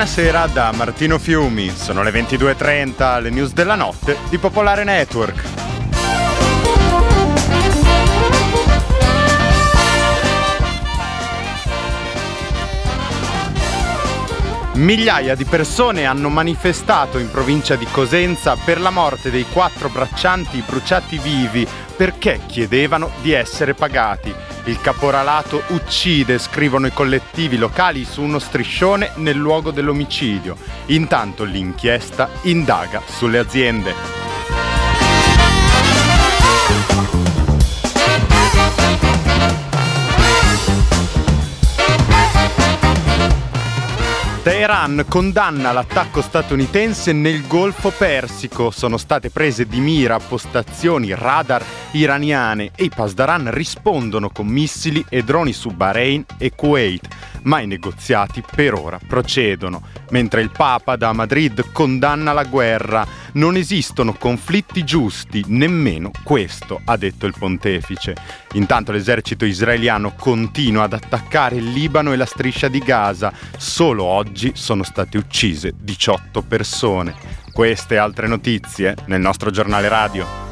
Buonasera da Martino Fiumi, sono le 22:30, le news della notte di Popolare Network. Migliaia di persone hanno manifestato in provincia di Cosenza per la morte dei 4 braccianti bruciati vivi perché chiedevano di essere pagati. Il caporalato uccide, scrivono i collettivi locali su uno striscione nel luogo dell'omicidio. Intanto l'inchiesta indaga sulle aziende. Teheran condanna l'attacco statunitense nel Golfo Persico. Sono state prese di mira postazioni radar iraniane e i Pasdaran rispondono con missili e droni su Bahrain e Kuwait, ma i negoziati per ora procedono. Mentre il Papa da Madrid condanna la guerra. Non esistono conflitti giusti, nemmeno questo, ha detto il pontefice. Intanto l'esercito israeliano continua ad attaccare il Libano e la striscia di Gaza. Solo oggi sono state uccise 18 persone. Queste e altre notizie nel nostro giornale radio.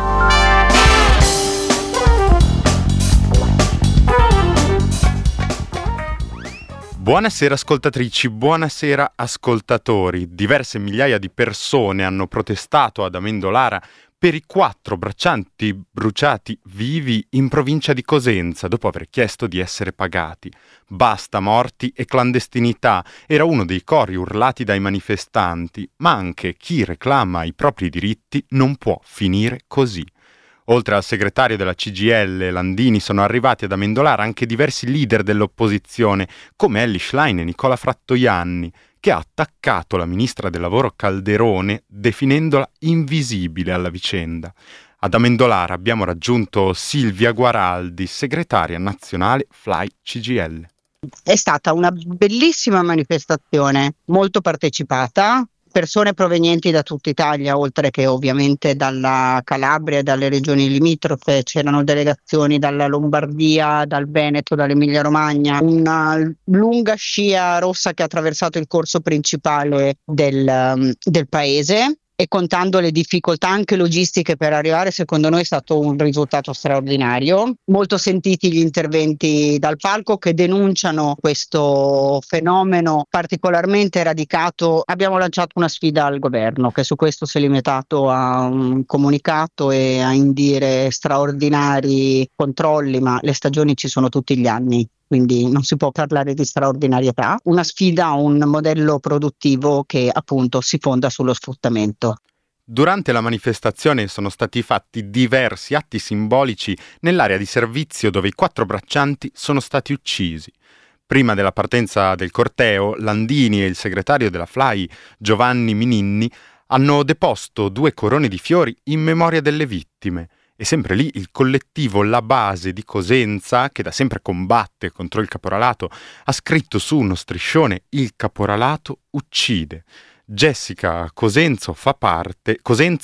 Buonasera ascoltatrici, buonasera ascoltatori. Diverse migliaia di persone hanno protestato ad Amendolara per i 4 braccianti bruciati vivi in provincia di Cosenza dopo aver chiesto di essere pagati. Basta morti e clandestinità, era uno dei cori urlati dai manifestanti, ma anche chi reclama i propri diritti non può finire così. Oltre al segretario della CGIL, Landini, sono arrivati ad Amendolara anche diversi leader dell'opposizione, come Elly Schlein e Nicola Frattoianni, che ha attaccato la ministra del lavoro Calderone, definendola invisibile alla vicenda. Ad Amendolara abbiamo raggiunto Silvia Guaraldi, segretaria nazionale Fly CGIL. È stata una bellissima manifestazione, molto partecipata. Persone provenienti da tutta Italia, oltre che ovviamente dalla Calabria e dalle regioni limitrofe, c'erano delegazioni dalla Lombardia, dal Veneto, dall'Emilia Romagna, una lunga scia rossa che ha attraversato il corso principale del paese. E contando le difficoltà anche logistiche per arrivare, secondo noi è stato un risultato straordinario. Molto sentiti gli interventi dal palco che denunciano questo fenomeno particolarmente radicato. Abbiamo lanciato una sfida al governo, che su questo si è limitato a un comunicato e a indire straordinari controlli, ma le stagioni ci sono tutti gli anni. Quindi non si può parlare di straordinarietà, una sfida a un modello produttivo che appunto si fonda sullo sfruttamento. Durante la manifestazione sono stati fatti diversi atti simbolici nell'area di servizio dove i 4 braccianti sono stati uccisi. Prima della partenza del corteo, Landini e il segretario della Fly, Giovanni Mininni, hanno deposto 2 corone di fiori in memoria delle vittime. E sempre lì il collettivo La Base di Cosenza, che da sempre combatte contro il caporalato, ha scritto su uno striscione «Il caporalato uccide». Jessica Cosenza fa parte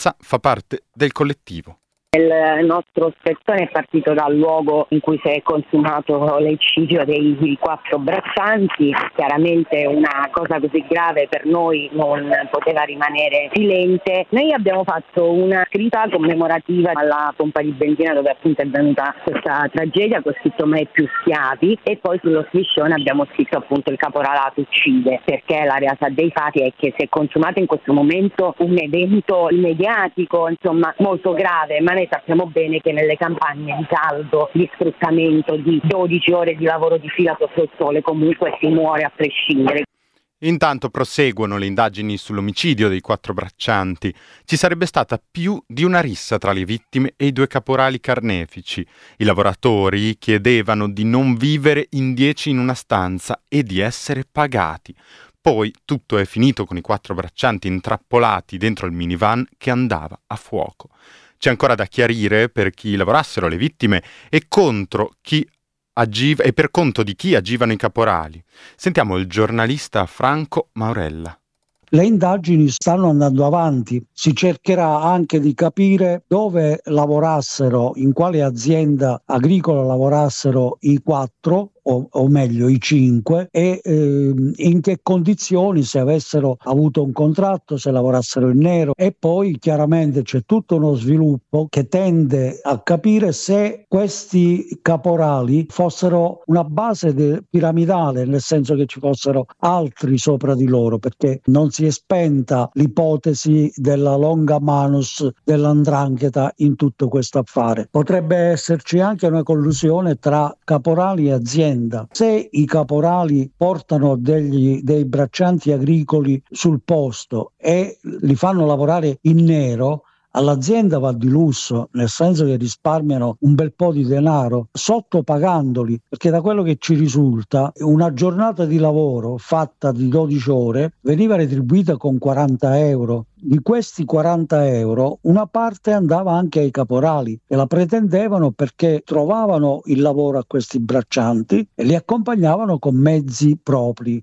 del collettivo. Il nostro spezzone è partito dal luogo in cui si è consumato l'eccidio dei 4 braccianti. Chiaramente una cosa così grave per noi non poteva rimanere silente. Noi abbiamo fatto una scritta commemorativa alla pompa di benzina dove appunto è venuta questa tragedia, con scritto mai più schiavi, e poi sullo striscione abbiamo scritto appunto il caporalato uccide, perché la realtà dei fatti è che si è consumato in questo momento un evento mediatico, insomma, molto grave, ma noi sappiamo bene che nelle campagne di caldo, di sfruttamento, di 12 ore di lavoro di fila sotto il sole, comunque si muore a prescindere. Intanto proseguono le indagini sull'omicidio dei 4 braccianti. Ci sarebbe stata più di una rissa tra le vittime e i 2 caporali carnefici. I lavoratori chiedevano di non vivere in 10 in una stanza e di essere pagati. Poi tutto è finito con i 4 braccianti intrappolati dentro il minivan che andava a fuoco. C'è ancora da chiarire per chi lavorassero le vittime e per conto di chi agivano i caporali. Sentiamo il giornalista Franco Maurella. Le indagini stanno andando avanti, si cercherà anche di capire dove lavorassero, in quale azienda agricola lavorassero i 4 o meglio i 5, e in che condizioni, se avessero avuto un contratto, se lavorassero in nero. E poi chiaramente c'è tutto uno sviluppo che tende a capire se questi caporali fossero una base piramidale, nel senso che ci fossero altri sopra di loro, perché non si è spenta l'ipotesi della longa manus dell''ndrangheta in tutto questo affare. Potrebbe esserci anche una collusione tra caporali e azienda. Se i caporali portano dei braccianti agricoli sul posto e li fanno lavorare in nero, all'azienda va di lusso, nel senso che risparmiano un bel po' di denaro sottopagandoli, perché da quello che ci risulta una giornata di lavoro fatta di 12 ore veniva retribuita con 40 euro. Di questi 40 euro una parte andava anche ai caporali e la pretendevano perché trovavano il lavoro a questi braccianti e li accompagnavano con mezzi propri.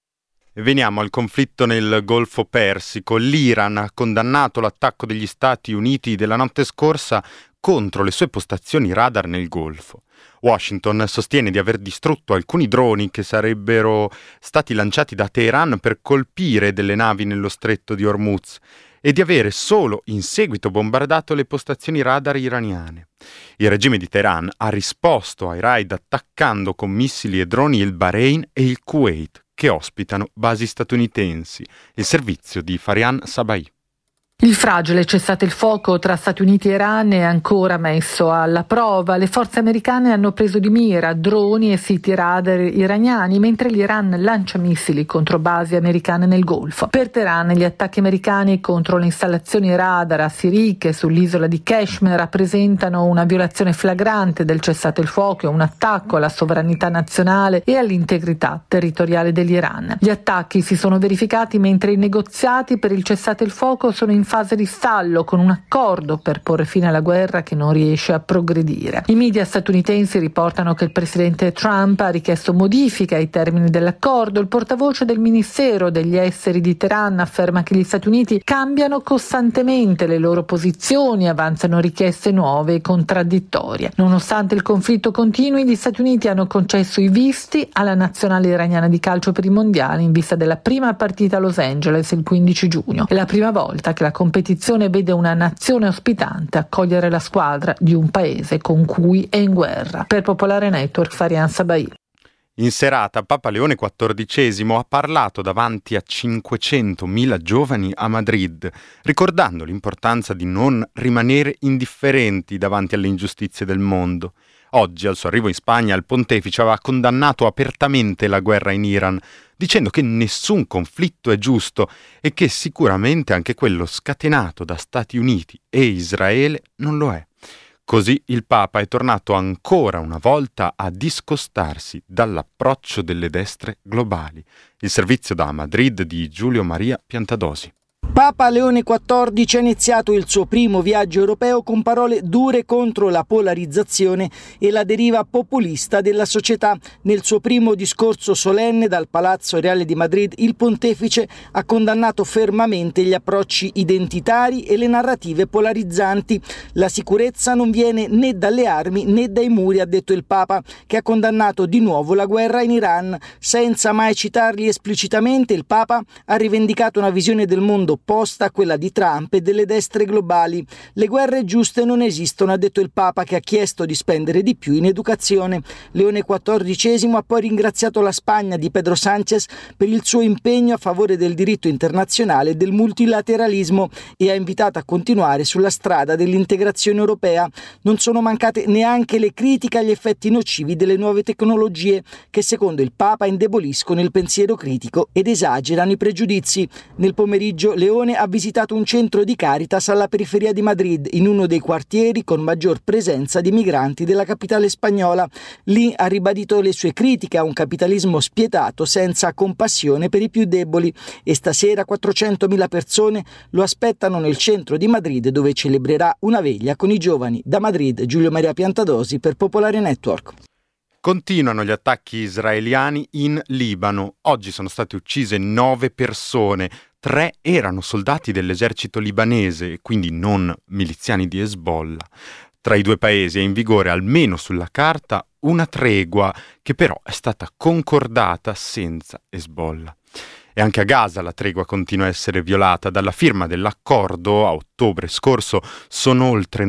Veniamo al conflitto nel Golfo Persico. L'Iran ha condannato l'attacco degli Stati Uniti della notte scorsa contro le sue postazioni radar nel Golfo. Washington sostiene di aver distrutto alcuni droni che sarebbero stati lanciati da Teheran per colpire delle navi nello stretto di Hormuz e di avere solo in seguito bombardato le postazioni radar iraniane. Il regime di Teheran ha risposto ai raid attaccando con missili e droni il Bahrain e il Kuwait, che ospitano basi statunitensi. Il servizio di Farian Sabai. Il fragile cessate il fuoco tra Stati Uniti e Iran è ancora messo alla prova. Le forze americane hanno preso di mira droni e siti radar iraniani, mentre l'Iran lancia missili contro basi americane nel Golfo. Per Teheran gli attacchi americani contro le installazioni radar a Sirik e sull'isola di Kashmir rappresentano una violazione flagrante del cessate il fuoco e un attacco alla sovranità nazionale e all'integrità territoriale dell'Iran. Gli attacchi si sono verificati mentre i negoziati per il cessate il fuoco sono in fase di stallo, con un accordo per porre fine alla guerra che non riesce a progredire. I media statunitensi riportano che il presidente Trump ha richiesto modifiche ai termini dell'accordo. Il portavoce del Ministero degli Esteri di Teheran afferma che gli Stati Uniti cambiano costantemente le loro posizioni e avanzano richieste nuove e contraddittorie. Nonostante il conflitto continui, gli Stati Uniti hanno concesso i visti alla nazionale iraniana di calcio per i mondiali in vista della prima partita a Los Angeles il 15 giugno. È la prima volta che la competizione vede una nazione ospitante accogliere la squadra di un paese con cui è in guerra. Per Popolare Network, Farian Sabai. In serata Papa Leone XIV ha parlato davanti a 500.000 giovani a Madrid, ricordando l'importanza di non rimanere indifferenti davanti alle ingiustizie del mondo. Oggi, al suo arrivo in Spagna, il pontefice aveva condannato apertamente la guerra in Iran, dicendo che nessun conflitto è giusto e che sicuramente anche quello scatenato da Stati Uniti e Israele non lo è. Così il Papa è tornato ancora una volta a discostarsi dall'approccio delle destre globali. Il servizio da Madrid di Giulio Maria Piantadosi. Papa Leone XIV ha iniziato il suo primo viaggio europeo con parole dure contro la polarizzazione e la deriva populista della società. Nel suo primo discorso solenne dal Palazzo Reale di Madrid, il pontefice ha condannato fermamente gli approcci identitari e le narrative polarizzanti. La sicurezza non viene né dalle armi né dai muri, ha detto il Papa, che ha condannato di nuovo la guerra in Iran. Senza mai citarli esplicitamente, il Papa ha rivendicato una visione del mondo opposta a quella di Trump e delle destre globali. Le guerre giuste non esistono, ha detto il Papa, che ha chiesto di spendere di più in educazione. Leone XIV ha poi ringraziato la Spagna di Pedro Sánchez per il suo impegno a favore del diritto internazionale e del multilateralismo e ha invitato a continuare sulla strada dell'integrazione europea. Non sono mancate neanche le critiche agli effetti nocivi delle nuove tecnologie che, secondo il Papa, indeboliscono il pensiero critico ed esagerano i pregiudizi. Nel pomeriggio Leone ha visitato un centro di Caritas alla periferia di Madrid, in uno dei quartieri con maggior presenza di migranti della capitale spagnola. Lì ha ribadito le sue critiche a un capitalismo spietato senza compassione per i più deboli e stasera 400.000 persone lo aspettano nel centro di Madrid, dove celebrerà una veglia con i giovani. Da Madrid, Giulio Maria Piantadosi per Popolare Network. Continuano gli attacchi israeliani in Libano. Oggi sono state uccise 9 persone. 3 erano soldati dell'esercito libanese, quindi non miliziani di Hezbollah. Tra i due paesi è in vigore, almeno sulla carta, una tregua che però è stata concordata senza Hezbollah. E anche a Gaza la tregua continua a essere violata. Dalla firma dell'accordo a ottobre scorso sono oltre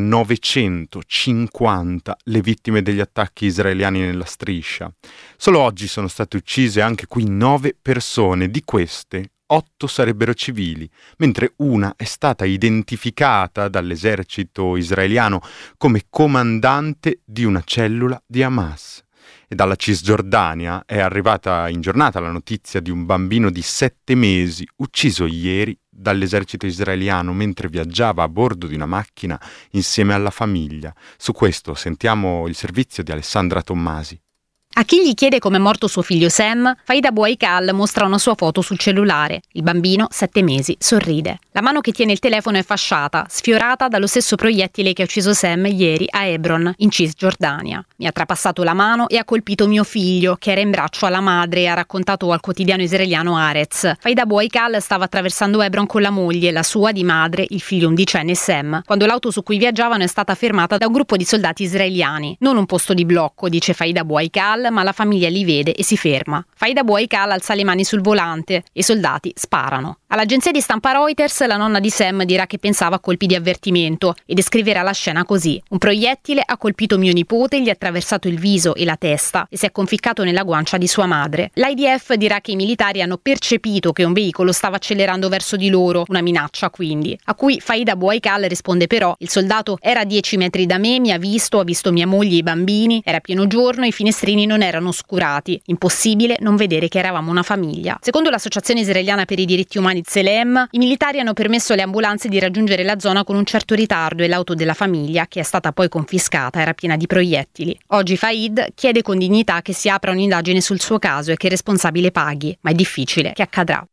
950 le vittime degli attacchi israeliani nella striscia. Solo oggi sono state uccise anche qui 9 persone, di queste 8 sarebbero civili, mentre una è stata identificata dall'esercito israeliano come comandante di una cellula di Hamas. E dalla Cisgiordania è arrivata in giornata la notizia di un bambino di 7 mesi ucciso ieri dall'esercito israeliano mentre viaggiava a bordo di una macchina insieme alla famiglia. Su questo sentiamo il servizio di Alessandra Tommasi. A chi gli chiede come è morto suo figlio Sam, Faida Bouaikal mostra una sua foto sul cellulare. Il bambino, 7 mesi, sorride. La mano che tiene il telefono è fasciata, sfiorata dallo stesso proiettile che ha ucciso Sam ieri a Hebron, in Cisgiordania. Mi ha trapassato la mano e ha colpito mio figlio, che era in braccio alla madre, ha raccontato al quotidiano israeliano Haaretz. Faida Bouaikal stava attraversando Hebron con la moglie, la sua di madre, il figlio undicenne Sam, quando l'auto su cui viaggiavano è stata fermata da un gruppo di soldati israeliani. Non un posto di blocco, dice Faida Bouaikal, ma la famiglia li vede e si ferma. Faida Bouaikal alza le mani sul volante e i soldati sparano. All'agenzia di stampa Reuters la nonna di Sam dirà che pensava a colpi di avvertimento e descriverà la scena così: un proiettile ha colpito mio nipote, gli ha attraversato il viso e la testa e si è conficcato nella guancia di sua madre. L'IDF dirà che i militari hanno percepito che un veicolo stava accelerando verso di loro, una minaccia quindi, a cui Faida Bouaikal risponde però: il soldato era a 10 metri da me, mi ha visto mia moglie e i bambini, era pieno giorno, i finestrini non erano oscurati, impossibile non vedere che eravamo una famiglia. Secondo l'associazione israeliana per i diritti umani Tselem, i militari hanno permesso alle ambulanze di raggiungere la zona con un certo ritardo e l'auto della famiglia, che è stata poi confiscata, era piena di proiettili. Oggi Faid chiede con dignità che si apra un'indagine sul suo caso e che il responsabile paghi, ma è difficile che accadrà.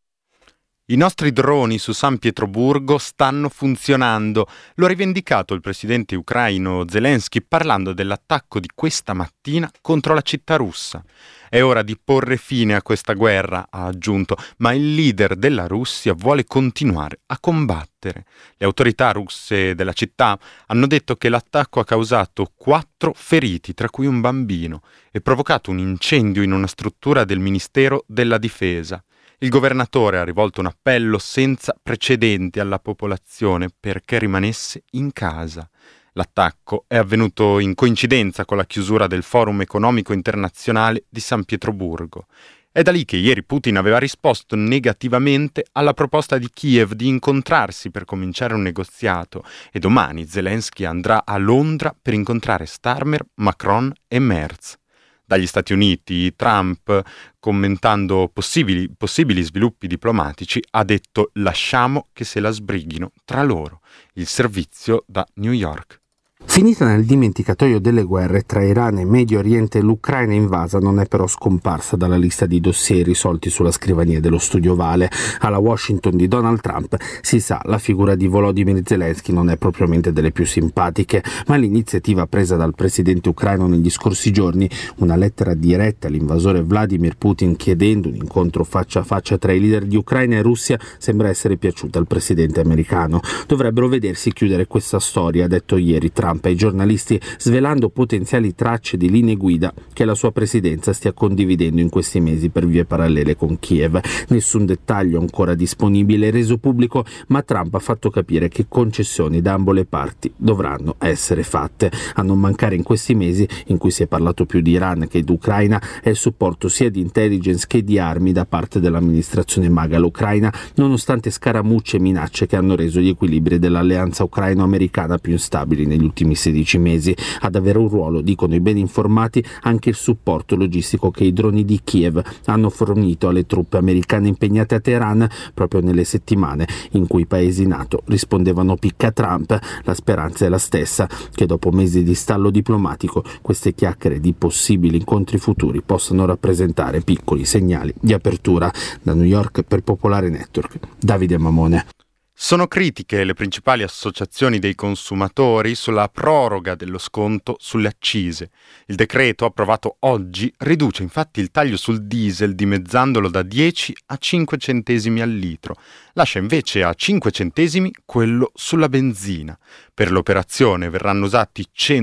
I nostri droni su San Pietroburgo stanno funzionando. Lo ha rivendicato il presidente ucraino Zelensky parlando dell'attacco di questa mattina contro la città russa. È ora di porre fine a questa guerra, ha aggiunto, ma il leader della Russia vuole continuare a combattere. Le autorità russe della città hanno detto che l'attacco ha causato 4 feriti, tra cui un bambino, e provocato un incendio in una struttura del Ministero della Difesa. Il governatore ha rivolto un appello senza precedenti alla popolazione perché rimanesse in casa. L'attacco è avvenuto in coincidenza con la chiusura del Forum economico internazionale di San Pietroburgo. È da lì che ieri Putin aveva risposto negativamente alla proposta di Kiev di incontrarsi per cominciare un negoziato e domani Zelensky andrà a Londra per incontrare Starmer, Macron e Merz. Dagli Stati Uniti, Trump, commentando possibili sviluppi diplomatici, ha detto «lasciamo che se la sbrighino tra loro». Il servizio da New York. Finita nel dimenticatoio delle guerre tra Iran e Medio Oriente, l'Ucraina invasa non è però scomparsa dalla lista di dossier risolti sulla scrivania dello studio Vale. Alla Washington di Donald Trump, si sa, la figura di Volodymyr Zelensky non è propriamente delle più simpatiche, ma l'iniziativa presa dal presidente ucraino negli scorsi giorni, una lettera diretta all'invasore Vladimir Putin chiedendo un incontro faccia a faccia tra i leader di Ucraina e Russia, sembra essere piaciuta al presidente americano. Dovrebbero vedersi chiudere questa storia, ha detto ieri Trump ai giornalisti, svelando potenziali tracce di linee guida che la sua presidenza stia condividendo in questi mesi per vie parallele con Kiev. Nessun dettaglio ancora disponibile reso pubblico, ma Trump ha fatto capire che concessioni da ambo le parti dovranno essere fatte. A non mancare in questi mesi, in cui si è parlato più di Iran che di Ucraina, è il supporto sia di intelligence che di armi da parte dell'amministrazione MAGA all'Ucraina, nonostante scaramucce e minacce che hanno reso gli equilibri dell'alleanza ucraino-americana più instabili negli ultimi 16 mesi. Ad avere un ruolo, dicono i ben informati, anche il supporto logistico che i droni di Kiev hanno fornito alle truppe americane impegnate a Teheran proprio nelle settimane in cui i paesi NATO rispondevano picca a Trump. La speranza è la stessa, che dopo mesi di stallo diplomatico queste chiacchiere di possibili incontri futuri possano rappresentare piccoli segnali di apertura. Da New York per Popolare Network, Davide Mamone. Sono critiche le principali associazioni dei consumatori sulla proroga dello sconto sulle accise. Il decreto approvato oggi riduce infatti il taglio sul diesel dimezzandolo da 10 a 5 centesimi al litro. Lascia invece a 5 centesimi quello sulla benzina. Per l'operazione verranno usati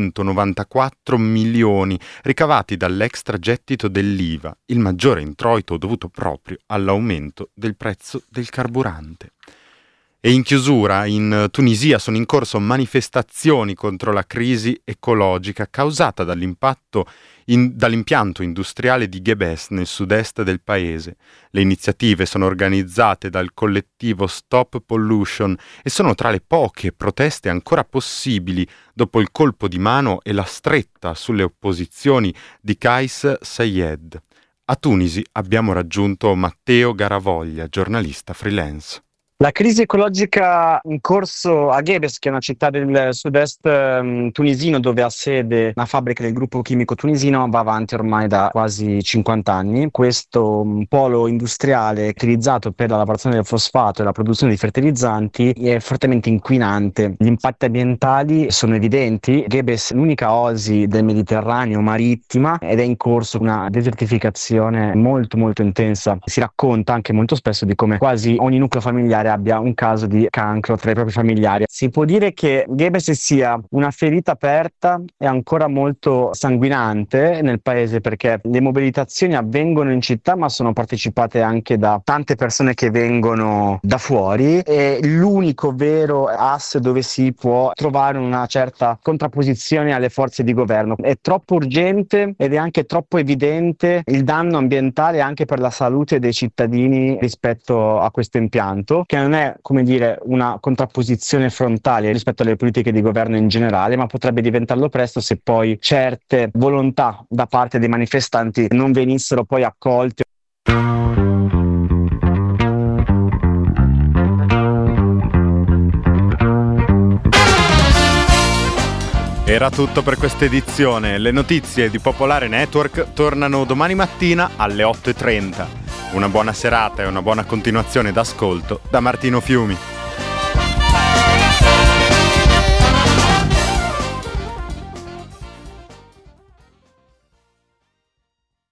194 milioni ricavati dall'extragettito dell'IVA, il maggiore introito dovuto proprio all'aumento del prezzo del carburante. E in chiusura, in Tunisia sono in corso manifestazioni contro la crisi ecologica causata dall'impianto industriale di Ghebes nel sud-est del paese. Le iniziative sono organizzate dal collettivo Stop Pollution e sono tra le poche proteste ancora possibili dopo il colpo di mano e la stretta sulle opposizioni di Kais Saied. A Tunisi abbiamo raggiunto Matteo Garavoglia, giornalista freelance. La crisi ecologica in corso a Ghebes, che è una città del sud-est tunisino dove ha sede una fabbrica del gruppo chimico tunisino, va avanti ormai da quasi 50 anni. Questo polo industriale utilizzato per la lavorazione del fosfato e la produzione di fertilizzanti è fortemente inquinante. Gli impatti ambientali sono evidenti. Ghebes è l'unica oasi del Mediterraneo marittima ed è in corso una desertificazione molto molto intensa. Si racconta anche molto spesso di come quasi ogni nucleo familiare abbia un caso di cancro tra i propri familiari. Si può dire che Ghebes sia una ferita aperta e ancora molto sanguinante nel paese, perché le mobilitazioni avvengono in città ma sono partecipate anche da tante persone che vengono da fuori. È l'unico vero asse dove si può trovare una certa contrapposizione alle forze di governo. È troppo urgente ed è anche troppo evidente il danno ambientale anche per la salute dei cittadini rispetto a questo impianto, che non è, come dire, una contrapposizione frontale rispetto alle politiche di governo in generale, ma potrebbe diventarlo presto se poi certe volontà da parte dei manifestanti non venissero poi accolte. Era tutto per questa edizione. Le notizie di Popolare Network tornano domani mattina alle 8:30. Una buona serata e una buona continuazione d'ascolto da Martino Fiumi.